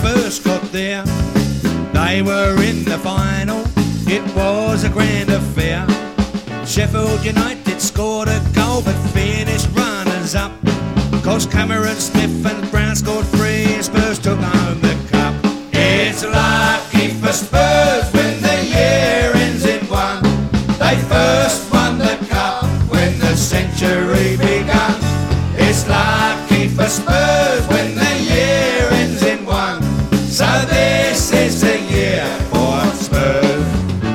first got there. They were in the final, it was a grand affair. Sheffield United scored a goal but finished runners up. 'Cause Cameron Smith and Brown scored 3 and Spurs took home the cup. It's lucky for Spurs when the year ends in 1. They first won the cup when the century begun. It's lucky for Spurs when the year ends in 1. So this is the year for Spurs.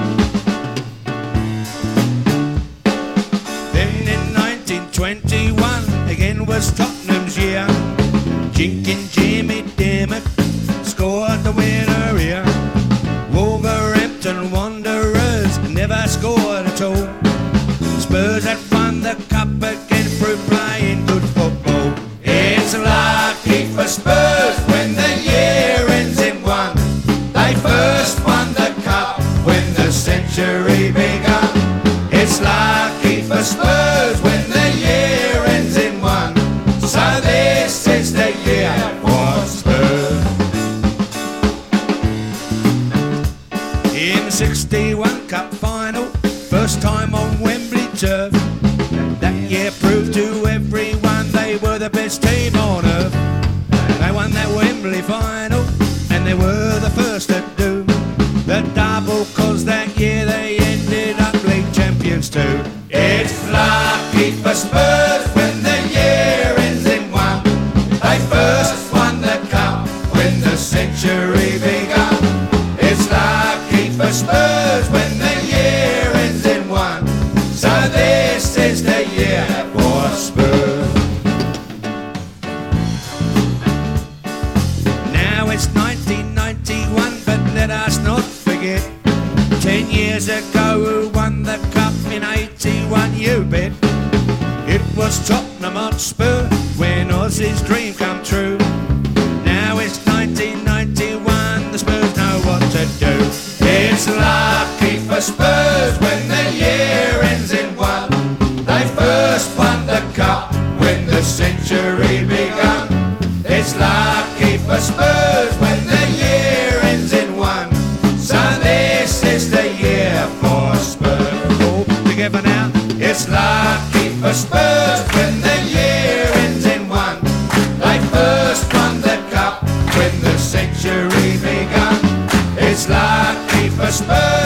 Then in 1921 again was Tottenham's year. Jinkin' Jimmy Dimmock scored the winner here. Wolverhampton Wanderers never scored at all. Spurs had won the cup again through playing good football. It's lucky for Spurs when the year ends in 1. They first won the cup when the century begun. It's lucky for Spurs when the year ends in 1. So this is the year for Spurs. In the 61 Cup final, first time on Wembley turf. That year proved to everyone they were the best team on earth. They won that Wembley final and they were the first to do the double, 'cause that year they ended up league champions too. It's lucky for Spurs when the year ends in 1. They first won the cup when the century begun. It's lucky for Spurs when the year ends in 1. So this is the year for Spurs. Now it's 1991, but let us not forget 10 years ago who won the cup in 81, you bet. It was Tottenham Hotspur when Ozzy's dream come true. Now it's 1991, the Spurs know what to do. It's lucky for Spurs when the year ends in 1. They first won the cup when the century begun. It's lucky for Spurs when the year ends in 1. So this is the year for Spurs. All together now. It's lucky for Spurs when the year ends in 1. They first won the cup when the century begun. It's lucky for Spurs